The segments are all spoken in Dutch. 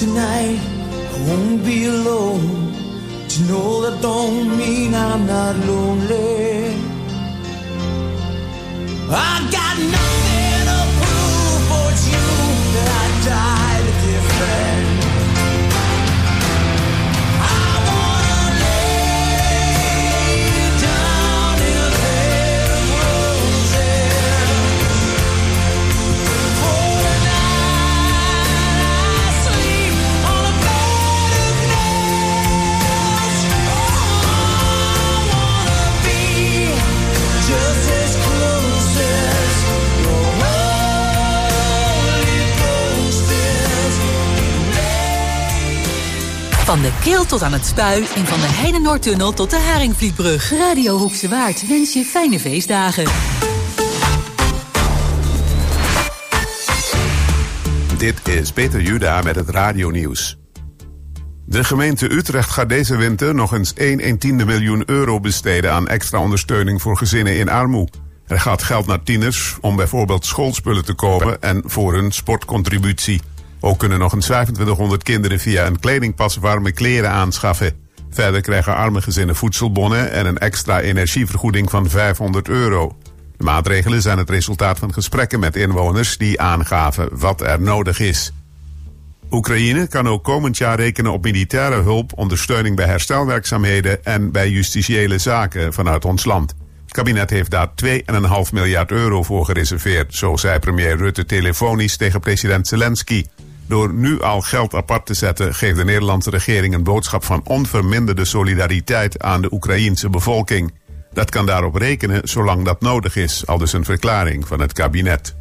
tonight, I won't be alone. To know that don't mean I'm not lonely. I got nothing to prove, for it's you that I died a different. I wanna lay down in a bed of roses. For the night I sleep on a bed of nails. Oh, I wanna be just as close as your Holy Ghost is. Van de Keel tot aan het Spui en van de Heide-Noordtunnel tot de Haringvlietbrug. Radio Hoekse Waard wens je fijne feestdagen. Dit is Peter Juda met het radionieuws. De gemeente Utrecht gaat deze winter nog eens 1/10 miljoen euro besteden aan extra ondersteuning voor gezinnen in armoede. Er gaat geld naar tieners om bijvoorbeeld schoolspullen te kopen en voor hun sportcontributie. Ook kunnen nog eens 2500 kinderen via een kledingpas warme kleren aanschaffen. Verder krijgen arme gezinnen voedselbonnen en een extra energievergoeding van €500. De maatregelen zijn het resultaat van gesprekken met inwoners die aangaven wat er nodig is. Oekraïne kan ook komend jaar rekenen op militaire hulp, ondersteuning bij herstelwerkzaamheden en bij justitiële zaken vanuit ons land. Het kabinet heeft daar €2,5 miljard voor gereserveerd, zo zei premier Rutte telefonisch tegen president Zelensky. Door nu al geld apart te zetten, geeft de Nederlandse regering een boodschap van onverminderde solidariteit aan de Oekraïense bevolking. Dat kan daarop rekenen zolang dat nodig is, aldus een verklaring van het kabinet.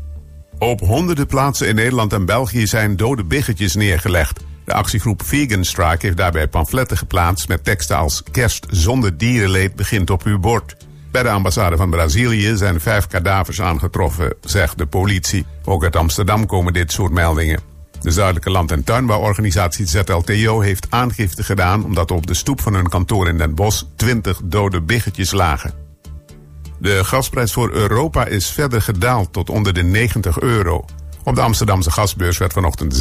Op honderden plaatsen in Nederland en België zijn dode biggetjes neergelegd. De actiegroep Vegan Strike heeft daarbij pamfletten geplaatst met teksten als "Kerst zonder dierenleed begint op uw bord". Bij de ambassade van Brazilië zijn 5 kadavers aangetroffen, zegt de politie. Ook uit Amsterdam komen dit soort meldingen. De Zuidelijke Land- en Tuinbouworganisatie ZLTO heeft aangifte gedaan omdat op de stoep van hun kantoor in Den Bosch 20 dode biggetjes lagen. De gasprijs voor Europa is verder gedaald tot onder de €90. Op de Amsterdamse gasbeurs werd vanochtend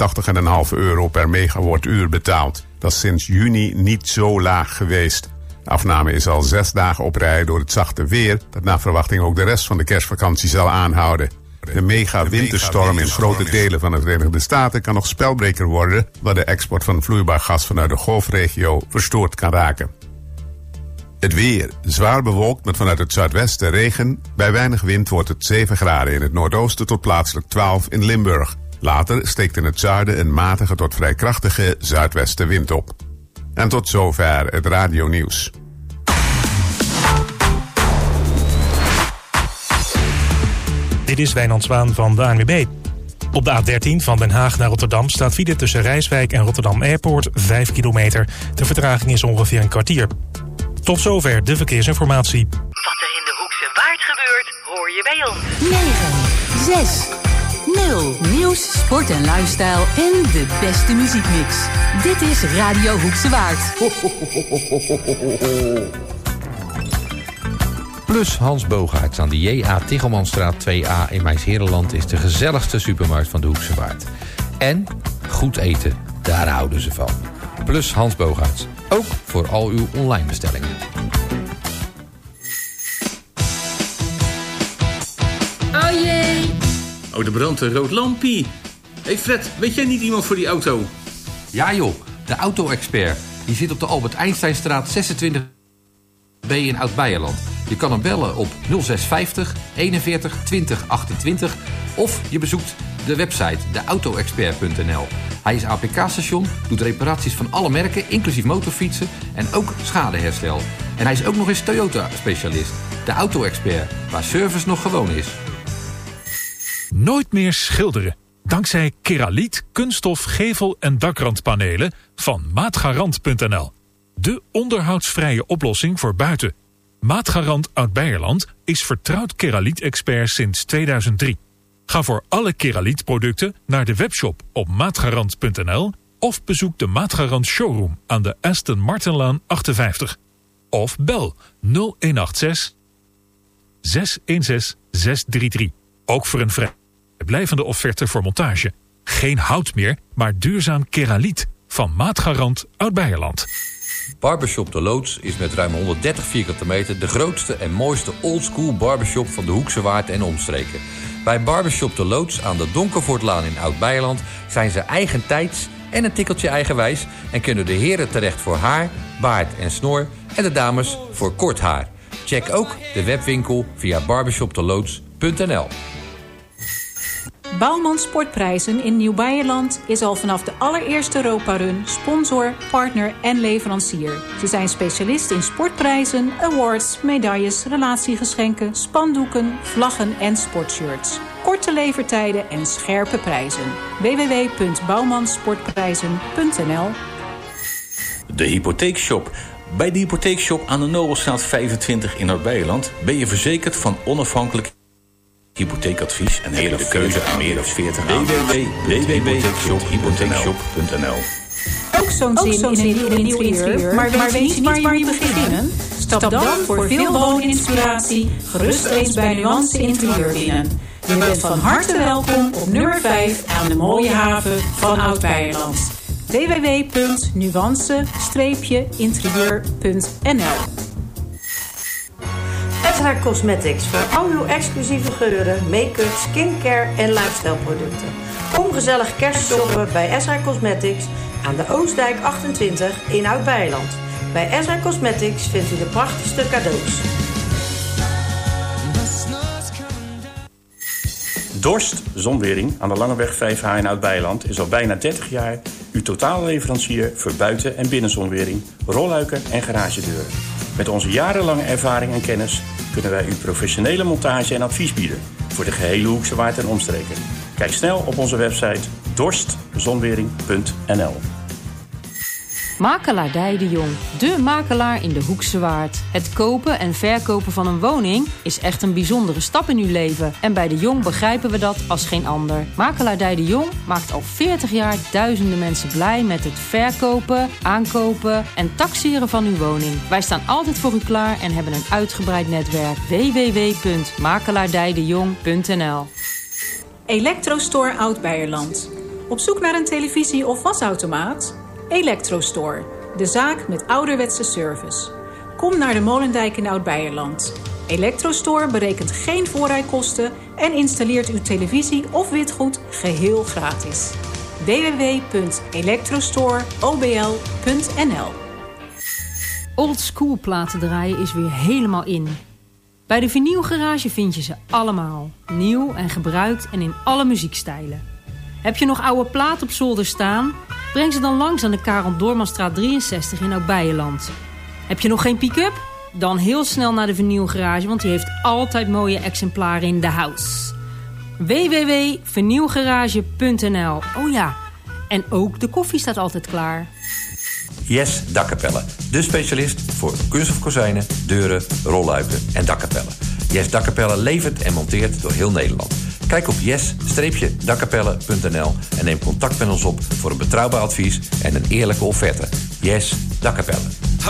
€86,5 per megawattuur betaald. Dat is sinds juni niet zo laag geweest. De afname is al 6 dagen op rij door het zachte weer, dat naar verwachting ook de rest van de kerstvakantie zal aanhouden. De mega-winterstorm in grote delen van de Verenigde Staten kan nog spelbreker worden, waar de export van vloeibaar gas vanuit de golfregio verstoord kan raken. Het weer. Zwaar bewolkt met vanuit het zuidwesten regen. Bij weinig wind wordt het 7 graden in het noordoosten tot plaatselijk 12 in Limburg. Later steekt in het zuiden een matige tot vrij krachtige zuidwestenwind op. En tot zover het radionieuws. Dit is Wijnand Zwaan van de ANWB. Op de A13 van Den Haag naar Rotterdam staat file tussen Rijswijk en Rotterdam Airport 5 kilometer. De vertraging is ongeveer een kwartier. Tot zover de verkeersinformatie. Wat er in de Hoekse Waard gebeurt, hoor je bij ons. 9, 6, 0. Nieuws, sport en lifestyle en de beste muziekmix. Dit is Radio Hoekse Waard. Plus Hans Boogaerts aan de J.A. Tichelmanstraat 2A in Mijnsheerenland is de gezelligste supermarkt van de Hoekse Waard. En goed eten, daar houden ze van. Plus Hans Boogaerts, ook voor al uw online bestellingen. Oh jee! Oh, er brandt een rood lampie. Hé Fred, weet jij niet iemand voor die auto? Ja joh, de auto-expert. Die zit op de Albert Einsteinstraat 26B in Oud-Beijerland. Je kan hem bellen op 0650 41 20 28 of je bezoekt de website deautoexpert.nl. Hij is APK-station, doet reparaties van alle merken, inclusief motorfietsen en ook schadeherstel. En hij is ook nog eens Toyota-specialist. De Auto-expert, waar service nog gewoon is. Nooit meer schilderen. Dankzij Keraliet, kunststof, gevel- en dakrandpanelen van Maatgarant.nl. De onderhoudsvrije oplossing voor buiten. Maatgarant Oud-Beijerland is vertrouwd Keraliet-expert sinds 2003. Ga voor alle Keraliet-producten naar de webshop op maatgarant.nl of bezoek de Maatgarant showroom aan de Aston Martinlaan 58. Of bel 0186 616 633. Ook voor een vrijblijvende offerte voor montage. Geen hout meer, maar duurzaam keramiet. Van Maatgarant Oud-Beijerland. Barbershop De Loods is met ruim 130 vierkante meter de grootste en mooiste oldschool barbershop van de Hoekse Waard en omstreken. Bij Barbershop De Loods aan de Donkervoortlaan in Oud-Beijerland zijn ze eigentijds en een tikkeltje eigenwijs en kunnen de heren terecht voor haar, baard en snor en de dames voor kort haar. Check ook de webwinkel via barbershopdeloods.nl. Bouwman Sportprijzen in Nieuw-Beierland is al vanaf de allereerste Europa-run sponsor, partner en leverancier. Ze zijn specialist in sportprijzen, awards, medailles, relatiegeschenken, spandoeken, vlaggen en sportshirts. Korte levertijden en scherpe prijzen. www.bouwmansportprijzen.nl. De Hypotheekshop. Bij de Hypotheekshop aan de Nobelstraat 25 in Oud-Beijerland ben je verzekerd van onafhankelijk hypotheekadvies en hele keuze aan meer dan 40 www.hypotheekshop.nl. Ook zo'n zin in een nieuw interieur, maar weet je niet waar je moet beginnen? Stap dan voor veel wooninspiratie gerust eens bij Nuance Interieur binnen. Je bent van harte welkom op nummer 5 aan de mooie haven van Oud-Beijerland. www.nuance-interieur.nl. Ezra Cosmetics voor al uw exclusieve geuren, make-up, skincare en lifestyle producten. Kom gezellig kerstshoppen bij Ezra Cosmetics aan de Oostdijk 28 in Oud-Beijerland. Bij Ezra Cosmetics vindt u de prachtigste cadeaus. Dorst Zonwering aan de Langeweg 5H in Oud-Beijerland is al bijna 30 jaar uw totale leverancier voor buiten- en binnenzonwering, rolluiken en garagedeuren. Met onze jarenlange ervaring en kennis kunnen wij u professionele montage en advies bieden voor de gehele Hoekse Waard en omstreken. Kijk snel op onze website dorstzonwering.nl. Makelaardij de Jong, de makelaar in de Hoekse Waard. Het kopen en verkopen van een woning is echt een bijzondere stap in uw leven. En bij de Jong begrijpen we dat als geen ander. Makelaardij de Jong maakt al 40 jaar duizenden mensen blij met het verkopen, aankopen en taxeren van uw woning. Wij staan altijd voor u klaar en hebben een uitgebreid netwerk. www.makelaardijdejong.nl. Electrostore Oud-Beijerland. Op zoek naar een televisie of wasautomaat? Electrostore, de zaak met ouderwetse service. Kom naar de Molendijk in Oud-Beijerland. Electrostore berekent geen voorrijkosten en installeert uw televisie of witgoed geheel gratis. www.electrostoreobl.nl. Old school platen draaien is weer helemaal in. Bij de Vinylgarage vind je ze allemaal. Nieuw en gebruikt en in alle muziekstijlen. Heb je nog oude plaat op zolder staan? Breng ze dan langs aan de Karel Doormanstraat 63 in Oud-Beijerland. Heb je nog geen pick-up? Dan heel snel naar de Vinylgarage, want die heeft altijd mooie exemplaren in de house. www.vinylgarage.nl. Oh ja, en ook de koffie staat altijd klaar. Yes Dakkapellen, de specialist voor kunststof kozijnen, deuren, rolluiken en dakkapellen. Yes Dakkapellen levert en monteert door heel Nederland. Kijk op yes-dakkapellen.nl en neem contact met ons op voor een betrouwbaar advies en een eerlijke offerte. Yes Dakkapellen.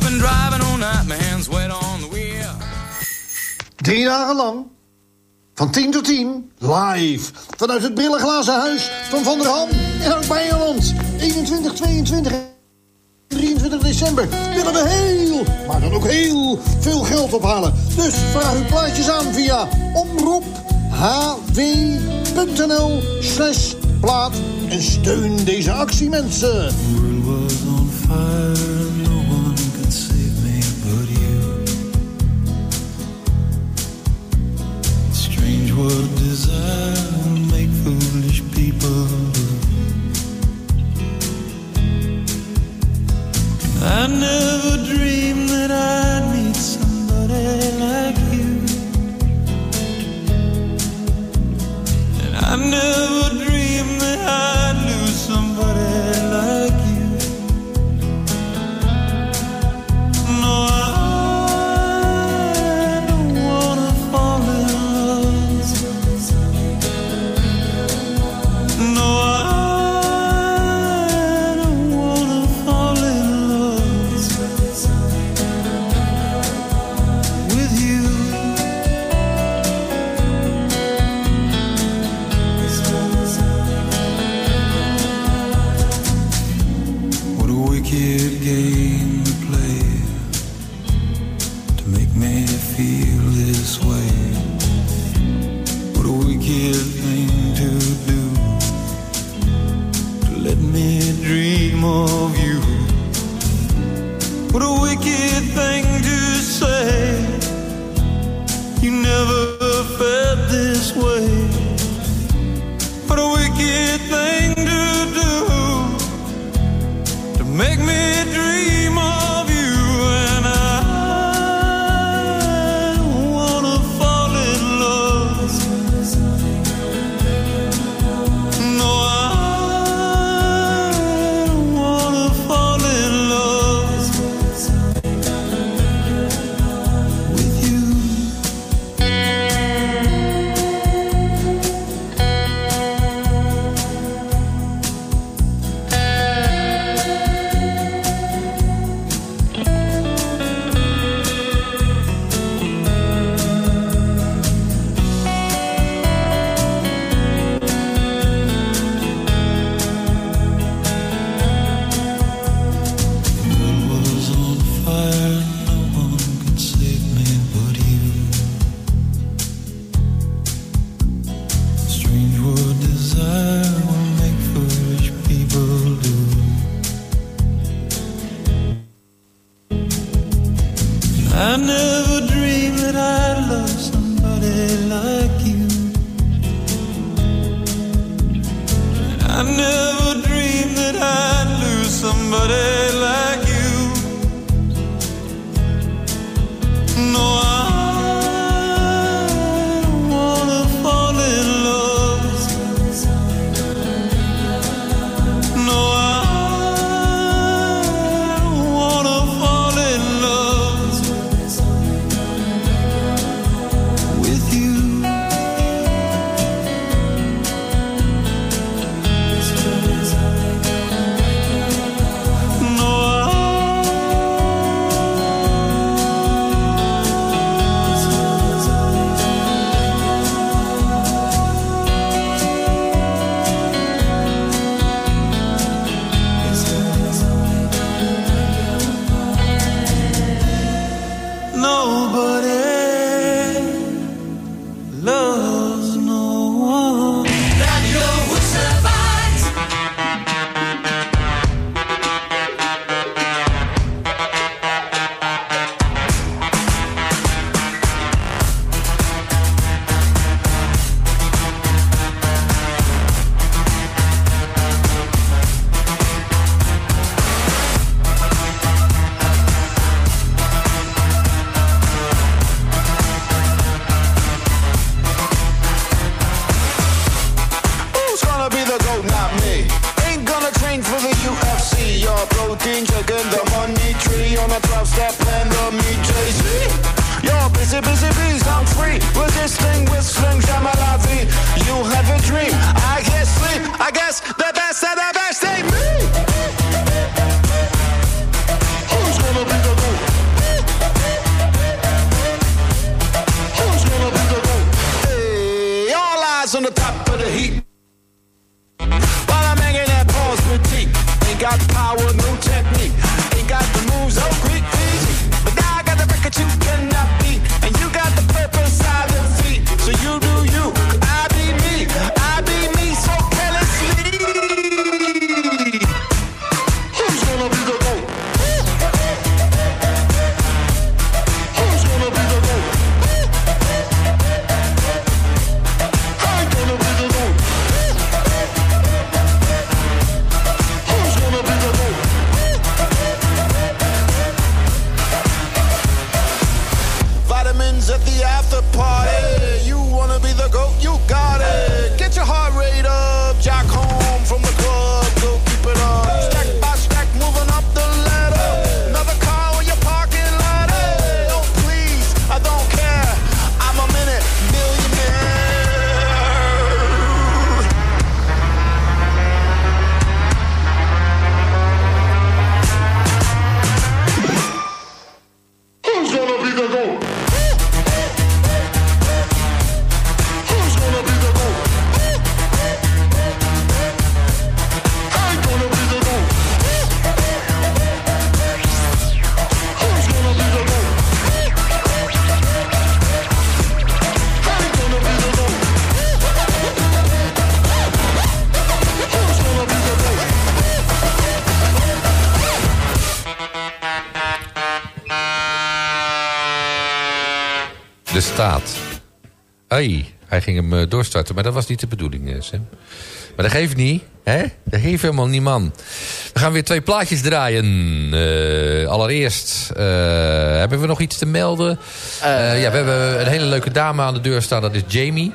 3 dagen lang, van 10 tot 10, live, vanuit het Brillenglazen Huis van der Ham in Oud-Beijerland. 21, 22 en 23 december willen we maar dan ook heel veel geld ophalen. Dus vraag uw plaatjes aan via omroephw.nl/plaat en steun deze actie, mensen. What desire make foolish people do. I never dreamed that I'd meet somebody like you, and I never dreamed that I'd lose somebody like you. easy thing to do to make me dream of you, and I wanna fall in love. No, I wanna fall in love with you. Was on fire, no one can save me but you. Strange what desire will make foolish people do. I never dreamed that I'd love somebody like you. I never dreamed that I'd lose somebody like you. No, I wanna fall in love. No, I wanna fall in love with you. No, nobody loves no one. Radio Woesterwaard. Who's gonna be the GOAT? Not me. Ain't gonna train for the UFC. Your protein chicken, the money tree on a 12-step plan to meet Jay-Z. You're busy, busy bees, I'm free. Resisting with sling Jamalazi. You have a dream, I can't sleep. I guess the best of the best ain't me. Who's gonna be the GOAT? Who's gonna be the GOAT? Hey, all eyes on the top of the heat. While I'm hanging that pause boutique. Ain't got power, no technique. Ain't got the moves, oh Greek easy. But now I got the record you cannot beat. And you got the purpose I defeat. So you do you, I be me so carelessly. Who's gonna be the GOAT? Who's gonna be the GOAT? I'm gonna be the GOAT. Who's gonna be the GOAT? Vitamins at the after party. You wanna be the GOAT? You got it. Get your heart rate up. Jack home from the club. Go keep it up. Stack by stack, moving up the ladder. Another car in your parking lot. Hey, oh please, I don't care. I'm a minute millionaire. Who's gonna be the GOAT? Who's gonna be the GOAT? I'm gonna be the GOAT. Who's gonna be the GOAT? I'm gonna be the GOAT. Who's gonna be the GOAT? De staat. Ai, Hij ging hem doorstarten, maar dat was niet de bedoeling, Sam. Maar dat geeft niet, hè? Dat geeft helemaal niet, man. We gaan weer 2 plaatjes draaien. Allereerst hebben we nog iets te melden. We hebben een hele leuke dame aan de deur staan. Dat is Jamie.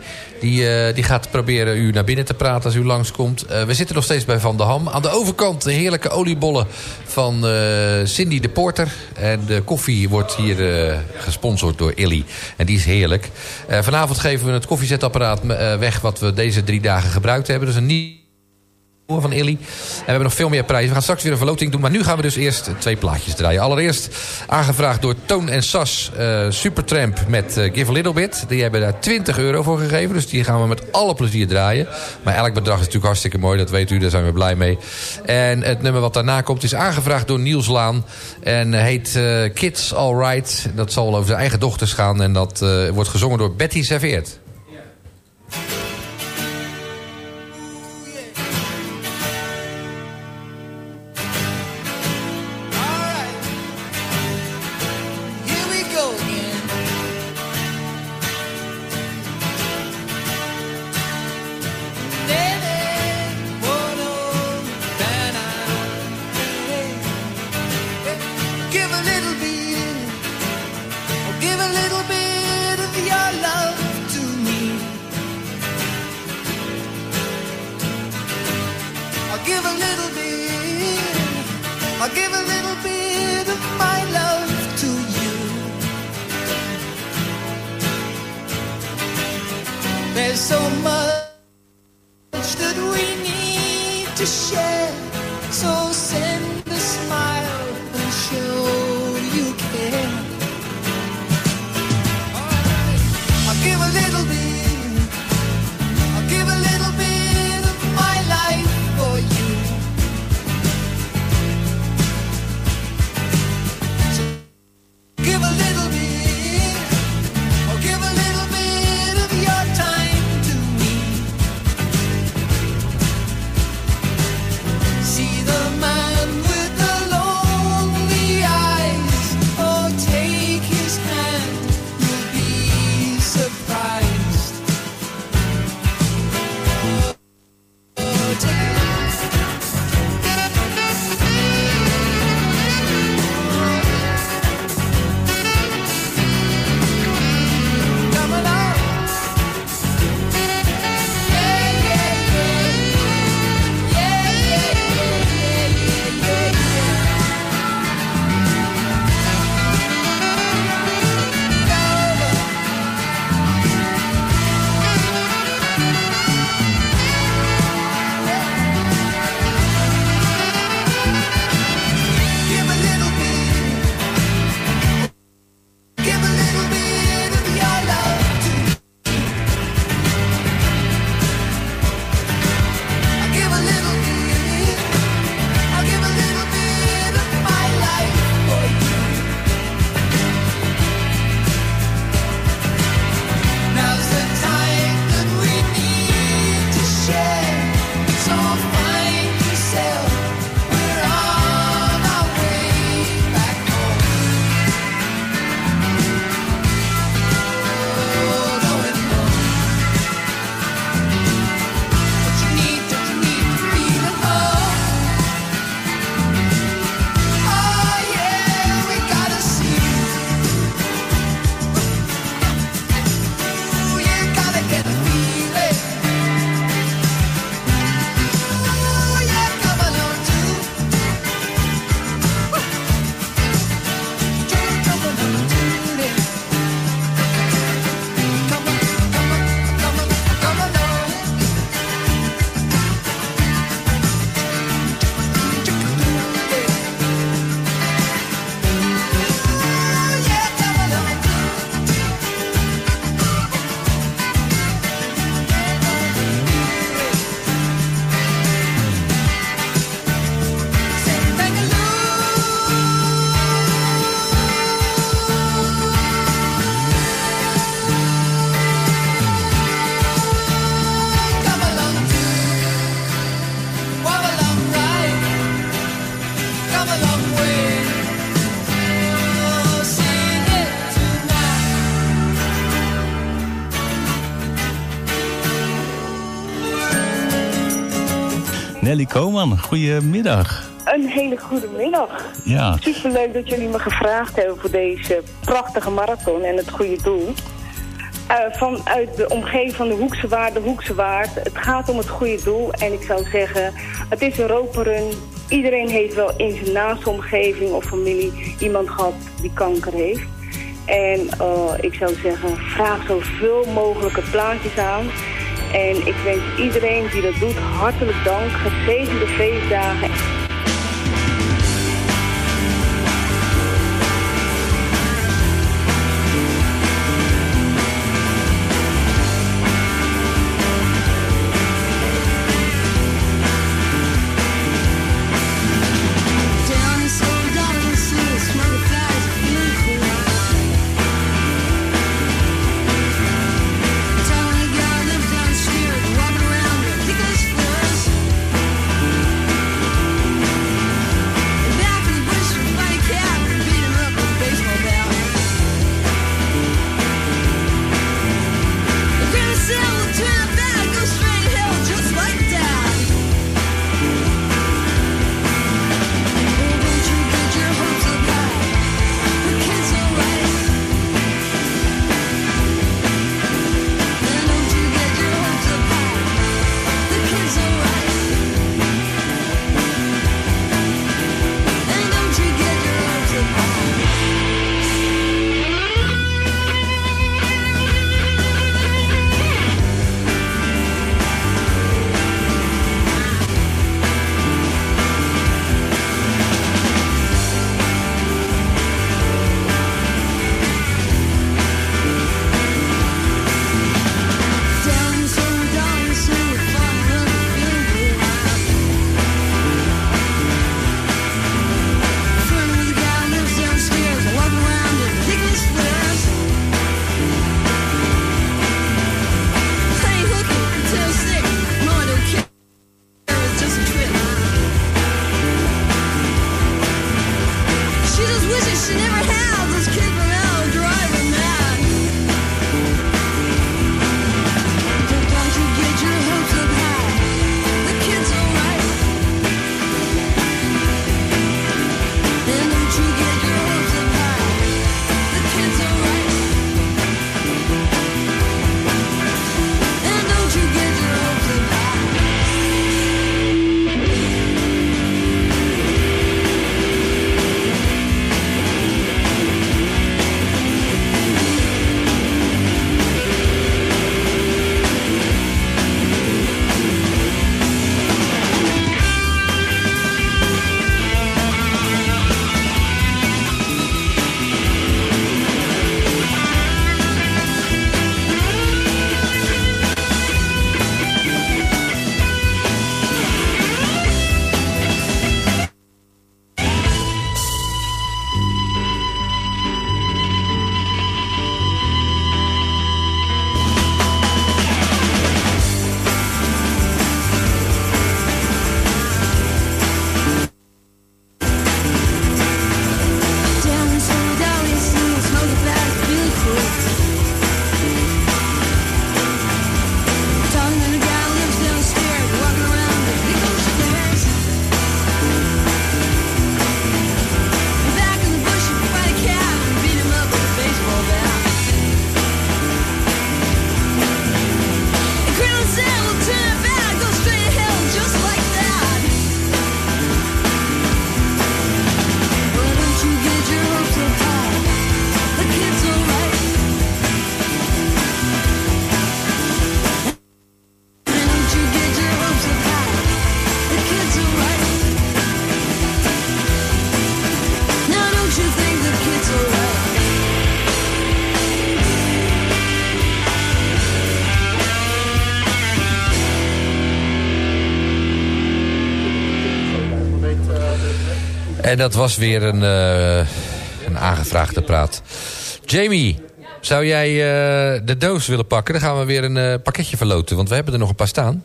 Die gaat proberen u naar binnen te praten als u langskomt. We zitten nog steeds bij Van der Ham. Aan de overkant de heerlijke oliebollen van Cindy de Porter. En de koffie wordt hier gesponsord door Illy. En die is heerlijk. Vanavond geven we het koffiezetapparaat weg wat we deze 3 dagen gebruikt hebben. Dus een nieuw van Illy. En we hebben nog veel meer prijzen. We gaan straks weer een verloting doen. Maar nu gaan we dus eerst 2 plaatjes draaien. Allereerst aangevraagd door Toon en Sas. Supertramp met Give a Little Bit. Die hebben daar €20 voor gegeven. Dus die gaan we met alle plezier draaien. Maar elk bedrag is natuurlijk hartstikke mooi. Dat weet u. Daar zijn we blij mee. En het nummer wat daarna komt is aangevraagd door Niels Laan. En heet Kids Alright. Dat zal over zijn eigen dochters gaan. En dat wordt gezongen door Betty Serveert. See the man Nelly Koman, goedemiddag. Een hele goede middag. Ja. Superleuk dat jullie me gevraagd hebben voor deze prachtige marathon en het goede doel. Vanuit de omgeving van de Hoekse Waard. Het gaat om het goede doel en ik zou zeggen, het is een roperun. Iedereen heeft wel in zijn naaste omgeving of familie iemand gehad die kanker heeft. En ik zou zeggen, vraag zoveel mogelijke plaatjes aan. En ik wens iedereen die dat doet hartelijk dank. Gezegende feestdagen. En dat was weer een aangevraagde praat. Jamie, zou jij de doos willen pakken? Dan gaan we weer een pakketje verloten, want we hebben er nog een paar staan.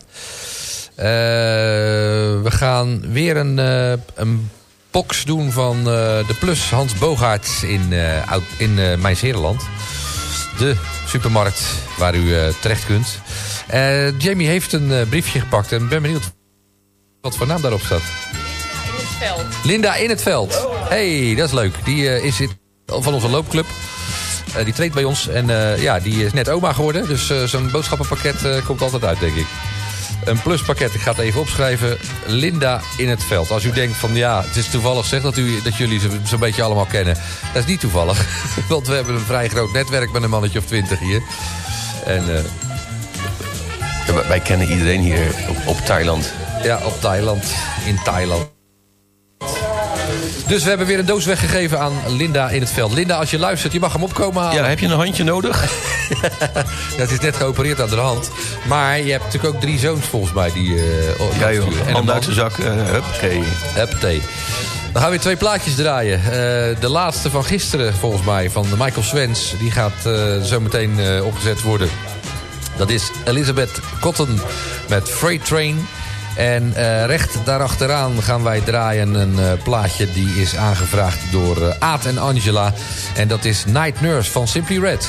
We gaan weer een box doen van de Plus Hans Boogaerts in Mijns-Herenland. De supermarkt waar u terecht kunt. Jamie heeft een briefje gepakt en ben benieuwd Wat voor naam daarop staat? In het veld. Linda in het veld. Hey, dat is leuk. Die is van onze loopclub. Die treedt bij ons. En die is net oma geworden. Dus zo'n boodschappenpakket komt altijd uit, denk ik. Een pluspakket, ik ga het even opschrijven. Linda in het veld. Als u denkt van het is toevallig zeg dat jullie zo'n beetje allemaal kennen. Dat is niet toevallig. Want we hebben een vrij groot netwerk met een mannetje of 20 hier. En wij kennen iedereen hier op Thailand. Ja, op Thailand. In Thailand. Dus we hebben weer een doos weggegeven aan Linda in het veld. Linda, als je luistert, je mag hem opkomen halen. Ja, heb je een handje nodig? Het is net geopereerd aan de hand. Maar je hebt natuurlijk ook 3 zoons volgens mij. Ja joh, hand uit de zak. Huppatee. Dan gaan we weer 2 plaatjes draaien. De laatste van gisteren volgens mij, van Michael Swens. Die gaat zo meteen opgezet worden. Dat is Elizabeth Cotton met Freight Train. En recht daarachteraan gaan wij draaien een plaatje die is aangevraagd door Aad en Angela. En dat is Night Nurse van Simply Red.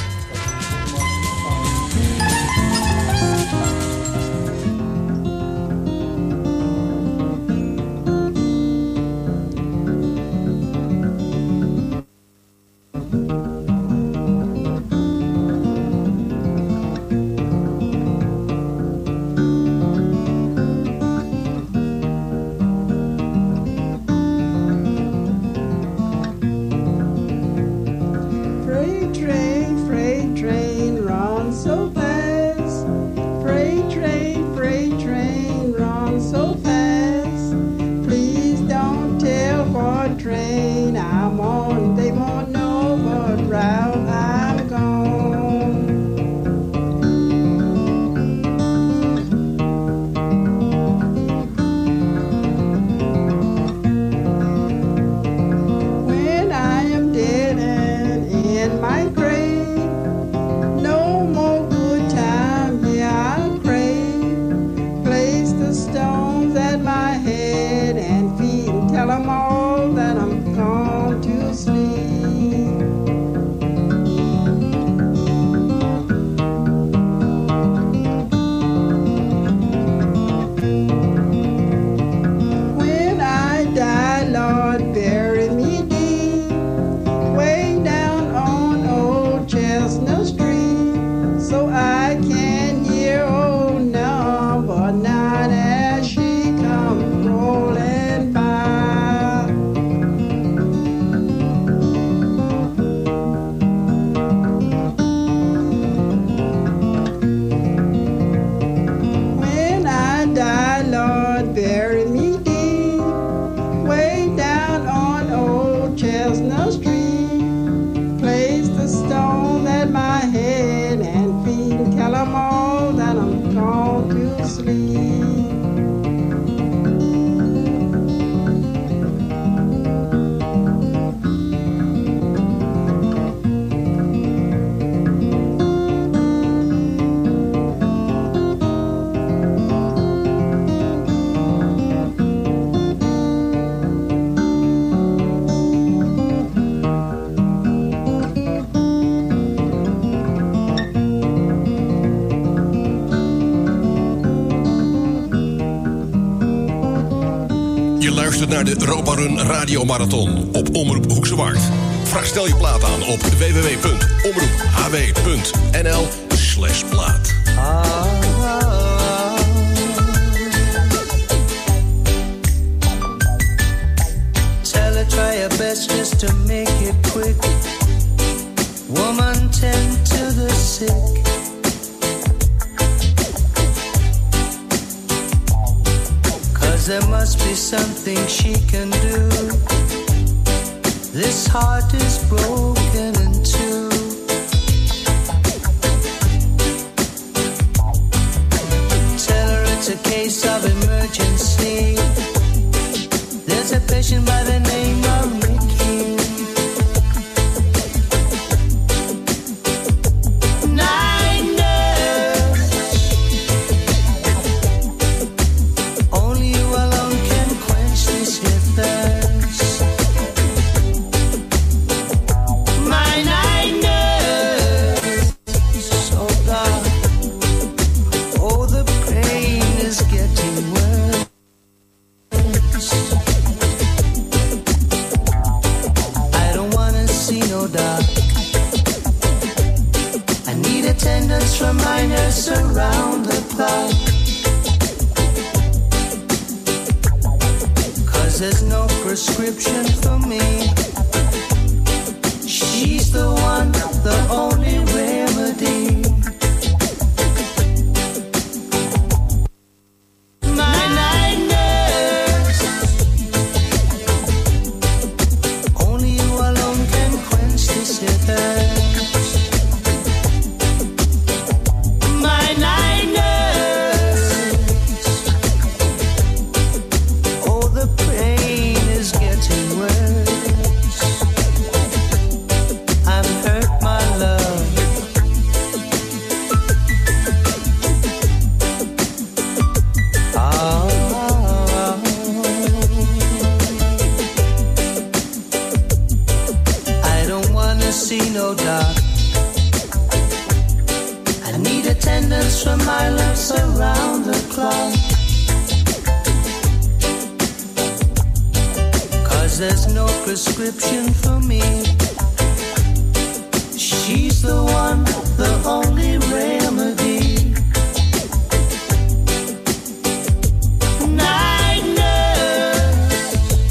Naar de Europa Run Radio Marathon op Omroep Hoekse Waard. Vraag stel je plaat aan op www.omroephw.nl/plaat. Tell her try your best just to make it quick. Woman tend to the sick. There must be something she can do. This heart is broken in two. Tell her it's a case of emergency. There's a patient by the name of Ricky. My night 'cause there's no prescription for me. She's the one, the only remedy. My night nurse, only you alone can quench this thirst. My night nurse, oh the pain is getting worse. I'm hurt, my love. I don't wanna see no dark. I need attendance from my lips around the clock. 'Cause there's no prescription for me. She's the one, the only remedy. Night nurse,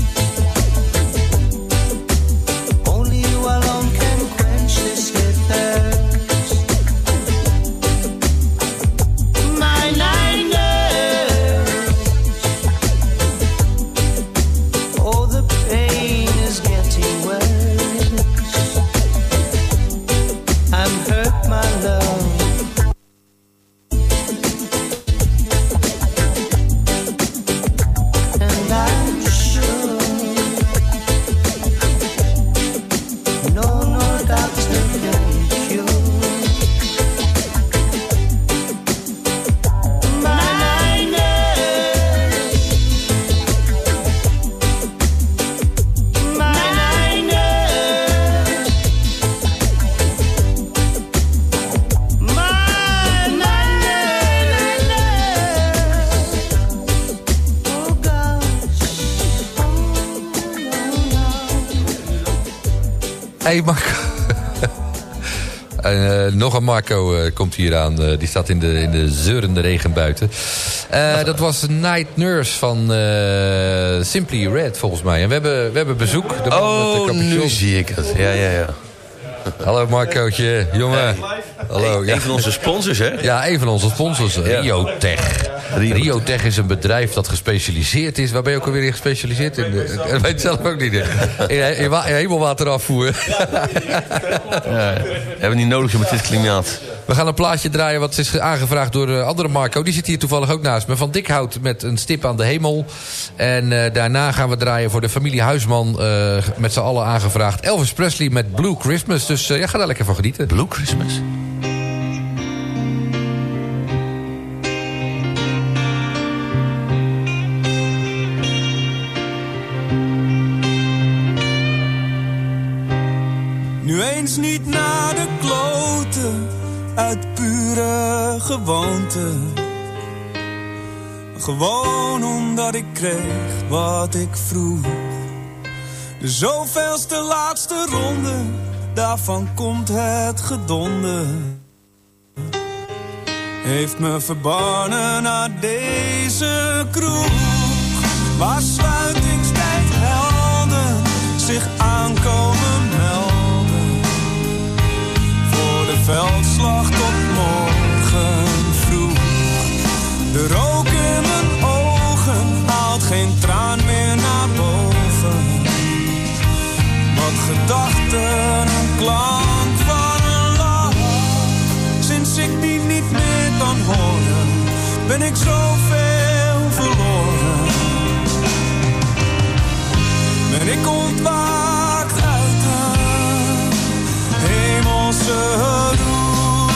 only you alone can quench this thirst. My night nurse, oh the pain is getting worse. I'm hurt, my love. And I'm sure no doctor can cure. My night nurse, my night nurse, my night nurse. Oh gosh, Hey Marco. Nog een Marco komt hier aan. Die staat in de zeurende regen buiten. Dat was Night Nurse van Simply Red volgens mij. En we hebben bezoek. De man met de capuchon. Nu zie ik het. Ja. Hallo Marcootje, jongen. Hallo. Een van onze sponsors, hè? Ja, een van onze sponsors. Ja. Riotech. Riotech is een bedrijf dat gespecialiseerd is. Waar ben je ook alweer in gespecialiseerd? Ik weet het zelf ook niet. In hemelwaterafvoer. Hebben we niet nodig met dit klimaat. We gaan een plaatje draaien wat is aangevraagd door andere Marco. Die zit hier toevallig ook naast me. Van Dikhout met een stip aan de hemel. En daarna gaan we draaien voor de familie Huisman. Met z'n allen aangevraagd. Elvis Presley met Blue Christmas. Dus ga daar lekker van genieten. Blue Christmas. Nu eens niet naar de kloten, uit pure gewoonte. Gewoon omdat ik kreeg wat ik vroeg. De zoveelste laatste ronde, daarvan komt het gedonde. Heeft me verbannen naar deze kroeg. Waar sluitingstijd helden zich aankomen melden. Voor de veldslag tot morgen vroeg. De rook in mijn ogen haalt geen traan meer naar boven. Wat gedachten, een klank van een lach. Sinds ik die niet meer kan horen, ben ik zoveel verloren. Ben ik ontwaakt uit een hemelse roes.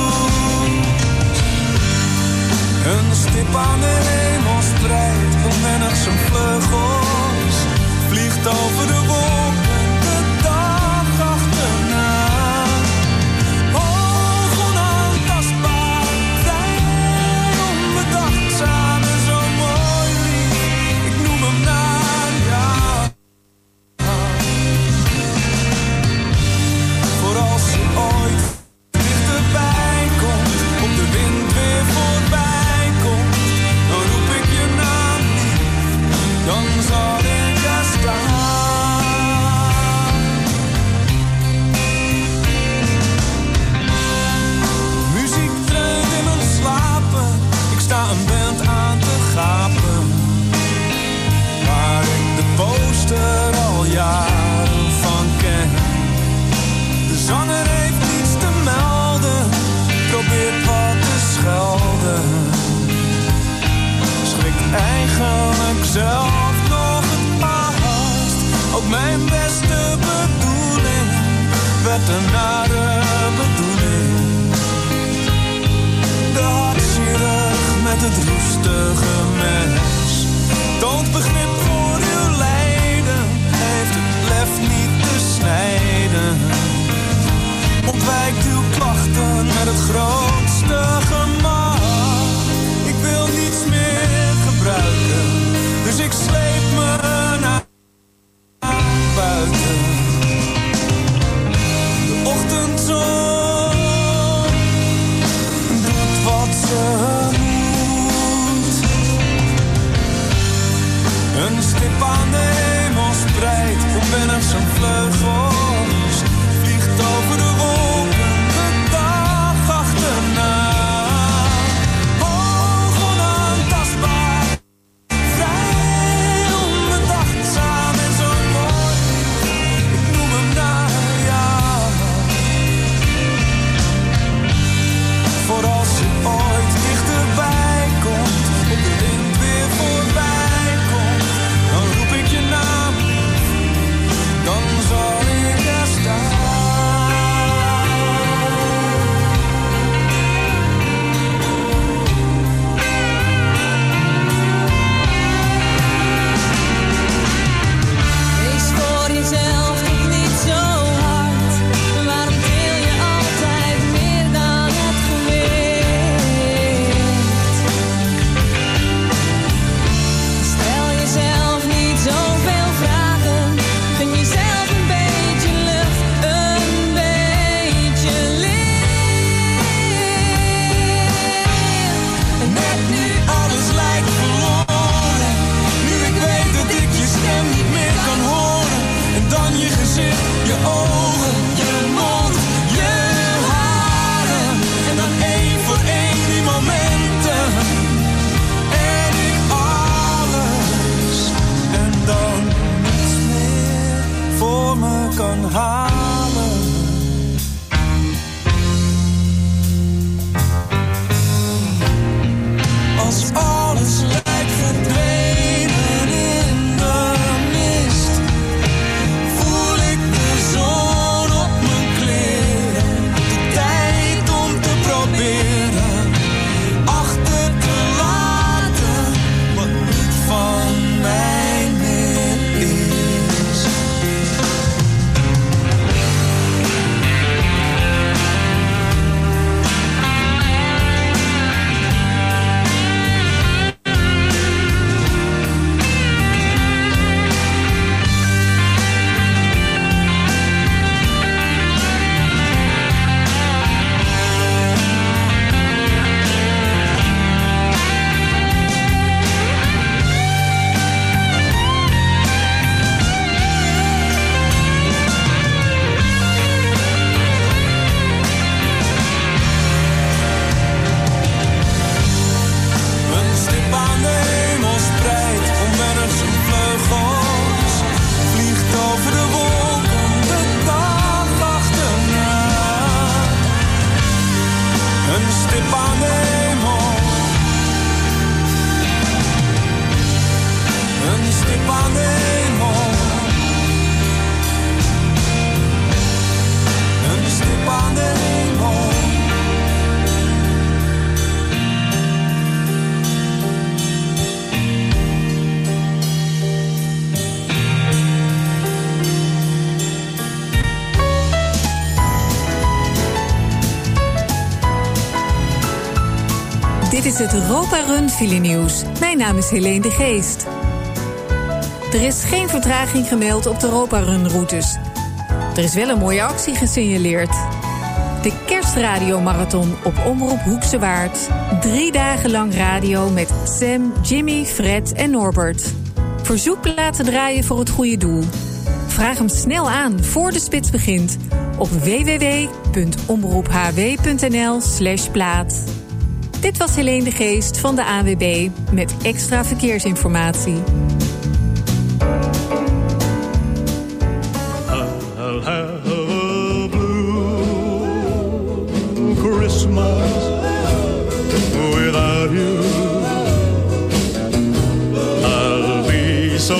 Een stip aan de hemel spreidt onwennig zijn vleugels. Vliegt over de wolken de dag achterna. Hoog onaantastbaar, vrij onbedachtzaam en zo mooi lief. Ik noem hem naar jou. Voor als je ooit dichterbij komt, op de wind weer voorbij komt, dan roep ik je naam niet, dan zal ik zelf nog het haast. Ook mijn beste bedoeling werd een nare bedoeling. De hartchirurg met het roestige mes toont begrip voor uw lijden, heeft het lef niet te snijden. Ontwijkt uw klachten met het grootste gemak. Ik wil niets meer gebruiken, dus ik sleep me naar buiten. De ochtendzon doet wat ze moet. Een stip aan de hemel spreidt onwennig zijn vleugels, vliegt over de wolken de dag achterna. Hoog onaantastbaar, vrij onbedachtzaam en zo mooi. Ik noem hem naar jou. Voor als je ooit dichterbij komt, op de wind weer voorbij komt, dan roep ik je naam, dan zal ik er staan. Wees voor jezelf toch niet zo hard. Waarom deel je altijd meer dan het gewicht? Stel jezelf niet zoveel vragen. Gun jezelf een beetje lucht, een beetje licht. En net nu alles lijkt verloren, nu ik weet dat ik je stem niet meer kan horen, en dan je gezicht, je ogen, je mond, je haren, en dan één voor één die momenten, en ik alles, en dan niets meer voor me kan halen. Als alles lijkt verdwenen in de mist, voel ik de zon op mijn kleren. De tijd om te proberen achter te laten wat niet van mij meer is. Een stip aan de hemel spreidt onwennig zijn vleugels, vliegt over de wolken de dag achterna. Een stip aan de hemel, een stip aan de hemel, een stip aan de hemel. Dit is het Europa Run Filenieuws. Mijn naam is Helene de Geest. Er is geen vertraging gemeld op de Europa Run routes. Er is wel een mooie actie gesignaleerd. De Kerstradiomarathon op Omroep Hoekse Waard. 3 dagen lang radio met Sam, Jimmy, Fred en Norbert. Verzoekplaten draaien voor het goede doel. Vraag hem snel aan voor de spits begint op www.omroephw.nl/plaat. Dit was Helene de Geest van de ANWB met extra verkeersinformatie. I'll have a blue Christmas without you. I'll so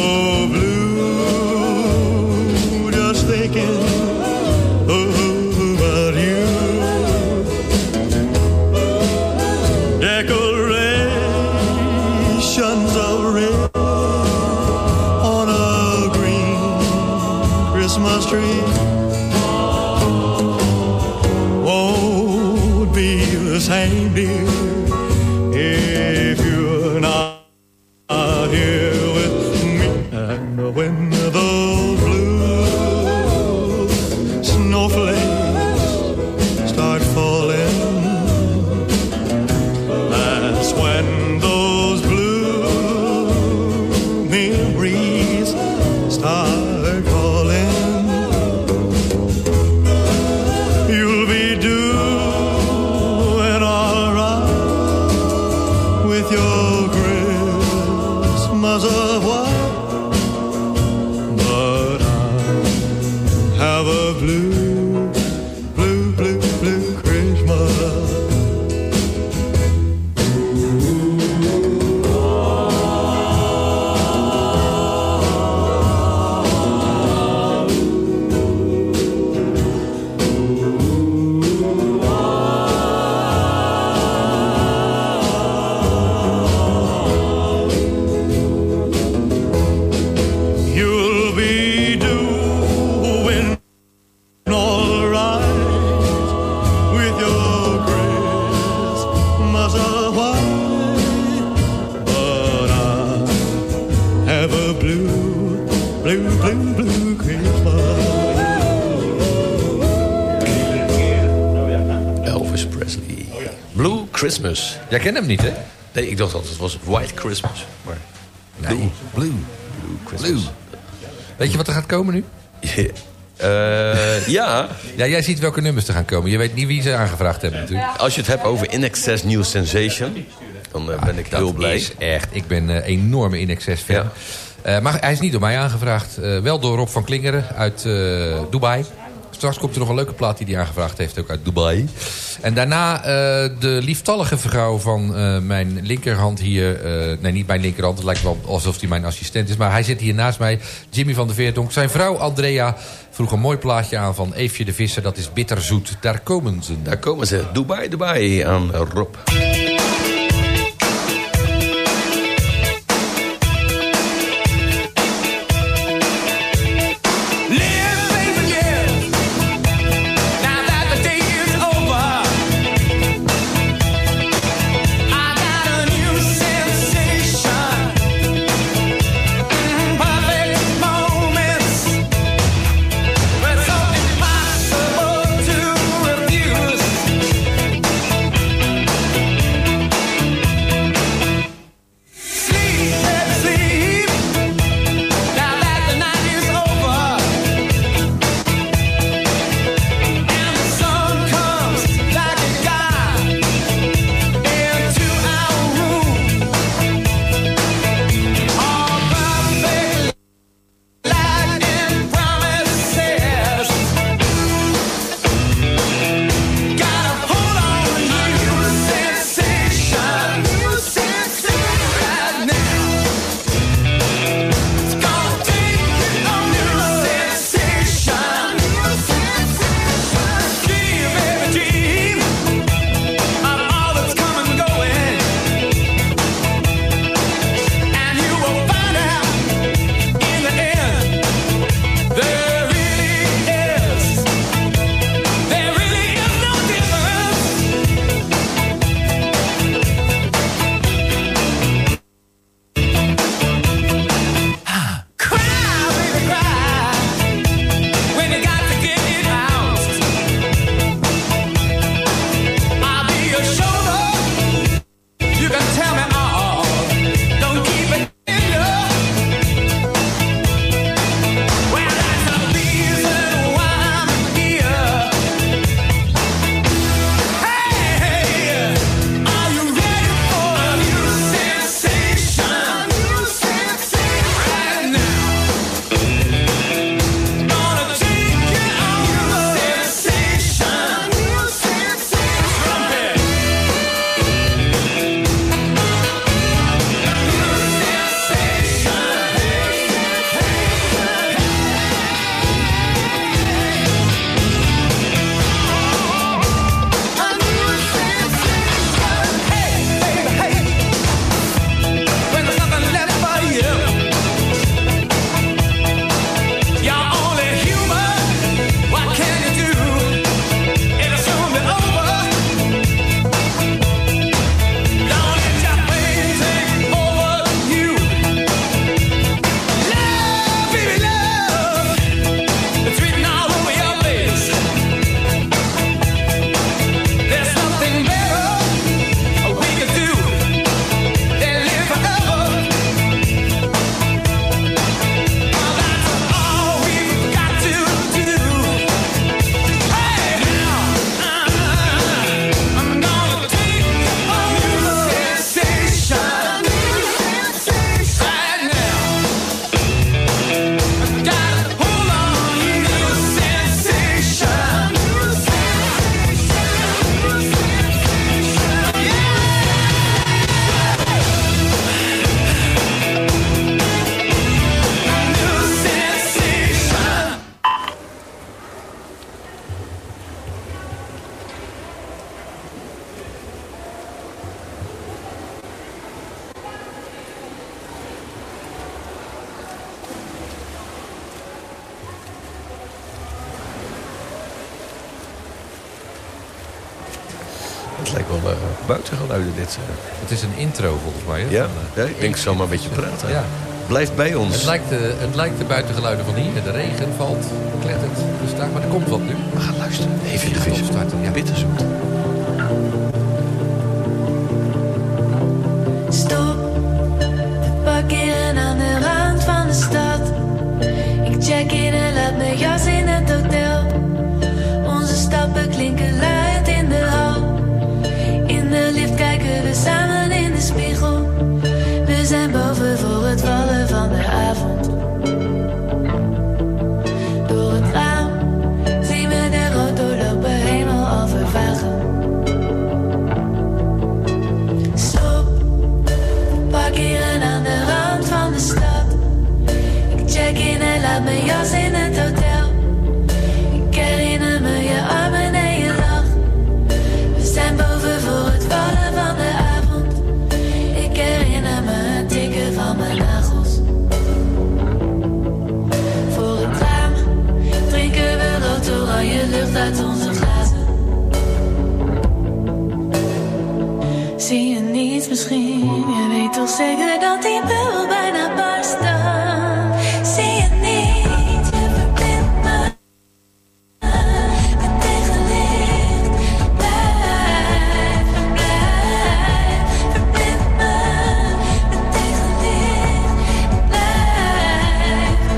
blue just thinking about you. Decorations of red on a green Christmas tree won't be the same, dear, if you're not here with me. And when those blue snowflakes start falling, that's when those blue memories start calling. You'll be doing all right with your Christmas of white, but I have a blue, blue, blue, blue Christmas. You'll be doing all right with your Christmas of white, but I have a blue, blue, blue, blue Christmas. Elvis Presley. Blue Christmas. Jij kent hem niet, hè? Nee, ik dacht dat het was White Christmas. Maar Nee, Blue Christmas. Weet je wat er gaat komen nu? Ja. Ja, jij ziet welke nummers er gaan komen. Je weet niet wie ze aangevraagd hebben natuurlijk. Als je het hebt over In Excess New Sensation, dan ben ik heel blij. Is echt, ik ben een enorme In Excess fan. Ja. Maar hij is niet door mij aangevraagd. Wel door Rob van Klingeren uit Dubai. Straks komt er nog een leuke plaat die hij aangevraagd heeft, ook uit Dubai. En daarna de lieftallige vrouw van mijn linkerhand hier. Nee, niet mijn linkerhand, het lijkt wel alsof hij mijn assistent is. Maar hij zit hier naast mij, Jimmy van der Veerdonk. Zijn vrouw Andrea vroeg een mooi plaatje aan van Eefje de Visser. Dat is bitterzoet. Daar komen ze. Daar komen ze. Dubai, Dubai aan Rob. Impossible to refuse. lijkt wel buitengeluiden dit. Het is een intro volgens mij. Hè? Ja, ik denk zo maar een beetje praten. Ja. Blijf bij ons. Het lijkt de buitengeluiden van hier. De regen valt, klettert. Dus daar, maar er komt wat nu. We gaan luisteren. Even de vis starten. Ja. Bitterzoet. Stop, we parkeren aan de rand van de stad. Ik check in en laat mijn jas in het hotel. Onze stappen klinken luid in de hal. In de lift kijken we samen in de spiegel. We zijn boven voor het vallen van de avond. Door het raam zien we de rooddoorlopen hemel al vervagen. Stop, parkeren aan de rand van de stad. Ik check in en laat mijn jas in het hotel. Ik herinner me je armen en je lach. We zijn boven voor het vallen van de avond. Ik herinner me het tikken van mijn nagels. Voor het raam drinken we rood oranje lucht uit onze glazen. Zie je niets misschien? Je weet toch zeker dat die bubbel bijna barst dan. Zie je niet? Je verbindt me met tegenlicht. Blijf, verbind me met tegenlicht. Blijf.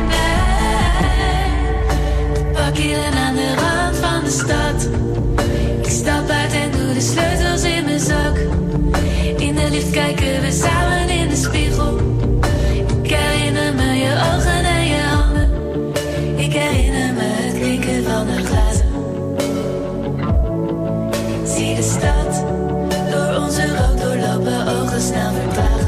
Parkeren aan de rand van de stad. Ik stap uit en doe de sleutels in mijn zak. In de lift kijken we samen in de spiegel. Ik herinner me je ogen en je handen. Ik herinner me het klinken van de glazen. Zie de stad door onze rood doorlopen ogen snel vertragen.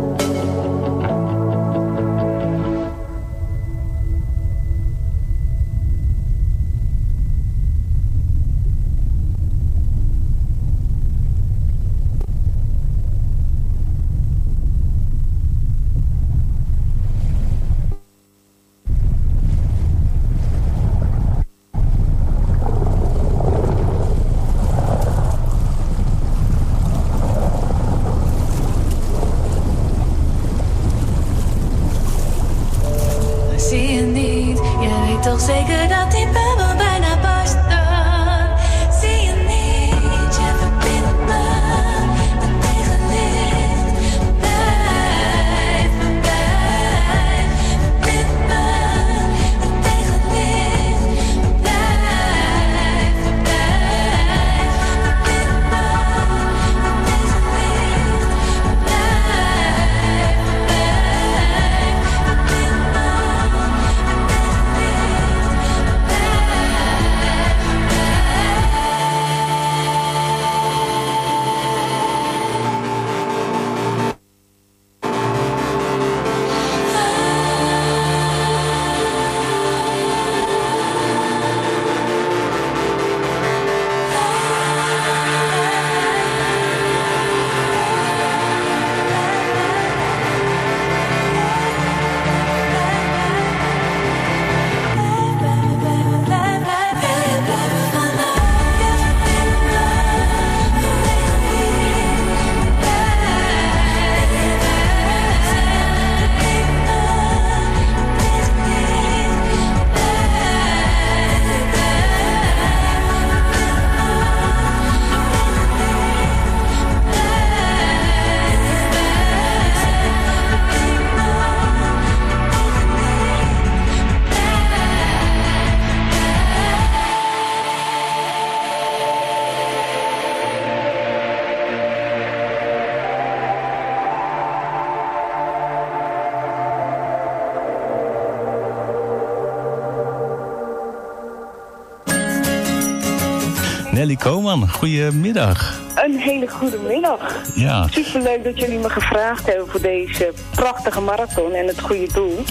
Zie je niet? Je weet toch zeker dat die bubbel bijna barst dan. Zie je niet? Je verbindt me met tegenlicht. Blijf, verbind me met tegenlicht. Blijf, verbind me met Nelly Koman, goedemiddag. Een hele goede middag. Ja. Superleuk dat jullie me gevraagd hebben voor deze prachtige marathon en het goede doel.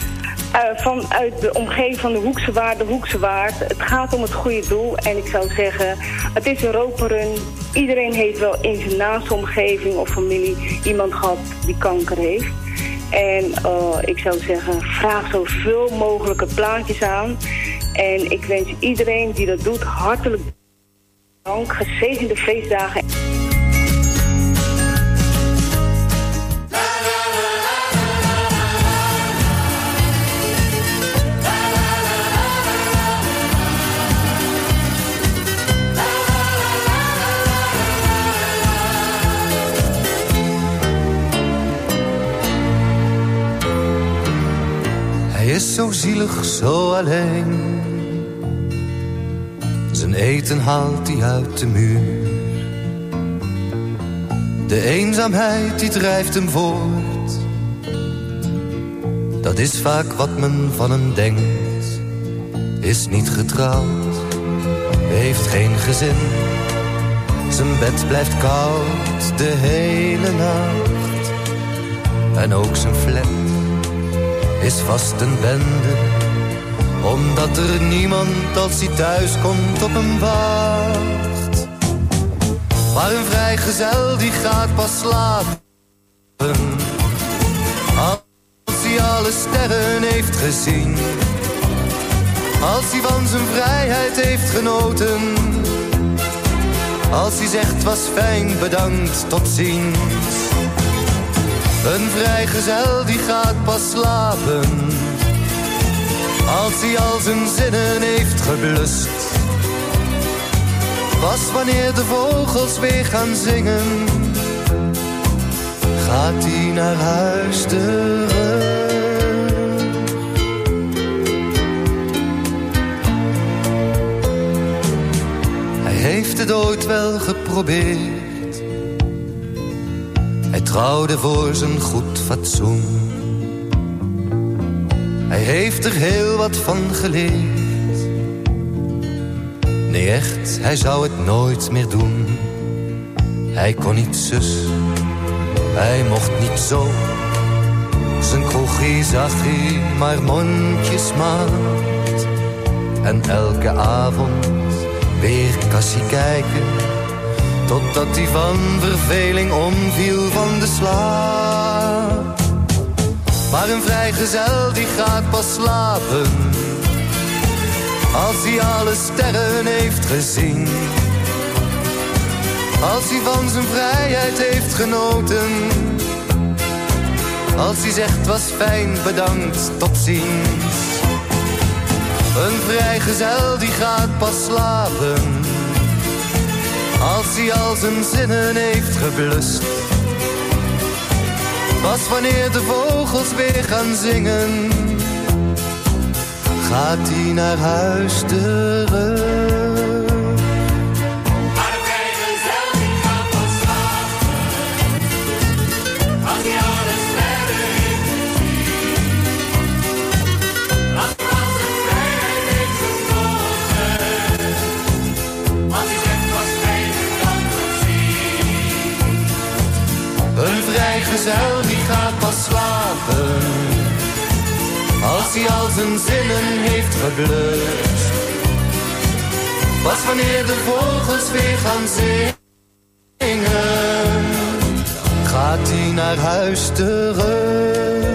Vanuit de omgeving van de Hoekse Waard. Het gaat om het goede doel en ik zou zeggen, het is een roperun. Iedereen heeft wel in zijn naaste omgeving of familie iemand gehad die kanker heeft. En ik zou zeggen, vraag zoveel mogelijke plaatjes aan. En ik wens iedereen die dat doet hartelijk dank. Gezegende feestdagen. is zo zielig, zo alleen. Zijn eten haalt hij uit de muur. De eenzaamheid die drijft hem voort. Dat is vaak wat men van hem denkt. Is niet getrouwd, heeft geen gezin. Zijn bed blijft koud de hele nacht. En ook zijn flat is vast een bende. Omdat er niemand als hij thuis komt op hem wacht. Maar een vrijgezel die gaat pas slapen als hij alle sterren heeft gezien. Als hij van zijn vrijheid heeft genoten. Als hij zegt was fijn, bedankt, tot ziens. Een vrijgezel die gaat pas slapen als hij al zijn zinnen heeft geblust. Pas wanneer de vogels weer gaan zingen, gaat hij naar huis terug. Hij heeft het ooit wel geprobeerd. Hij trouwde voor zijn goed fatsoen. Hij heeft er heel wat van geleerd. Nee echt, hij zou het nooit meer doen. Hij kon niet zus, hij mocht niet zo. Zijn kroegie zag hij maar mondjesmaat. En elke avond weer kassie kijken, totdat hij van verveling omviel van de slaap. Maar een vrijgezel die gaat pas slapen als hij alle sterren heeft gezien. Als hij van zijn vrijheid heeft genoten. Als hij zegt was fijn, bedankt, tot ziens. Een vrijgezel die gaat pas slapen als hij al zijn zinnen heeft geblust. Pas wanneer de vogels weer gaan zingen, gaat hij naar huis terug. Maar de vrijgezel die gaat pas slapen als hij alle sterren heeft gezien. Als hij van zijn vrijheid heeft genoten. Als hij zegt was fijn, dan tot ziens. Een vrijgezel die gaat pas slapen als hij al zijn zinnen heeft geblust. Pas wanneer de vogels weer gaan zingen, gaat hij naar huis terug.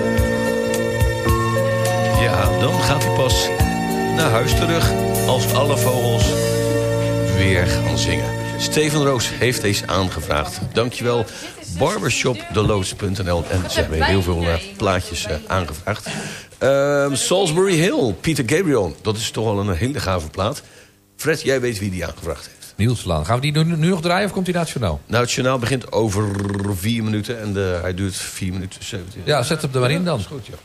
Ja, dan gaat hij pas naar huis terug als alle vogels weer gaan zingen. Steven Roos heeft deze aangevraagd. Dankjewel, barbershopdeloods.nl. En ze hebben heel veel plaatjes aangevraagd. Salisbury Hill, Peter Gabriel. Dat is toch wel een hele gave plaat. Fred, jij weet wie die aangevraagd heeft. Niels Laan. Gaan we die nu nog draaien of komt hij naar het journaal? Nou, het journaal begint over 4 minuten en hij duurt 4 minuten 17. Ja, zet hem er maar in dan. Dat is goed, ja.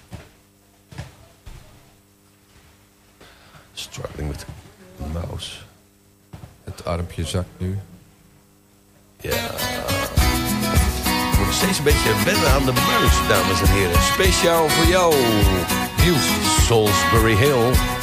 Struggling met de mouse. Het armpje zakt nu. Ja. Ik moet steeds een beetje wennen aan de muis, dames en heren. Speciaal voor jou, Niels. Salisbury Hill.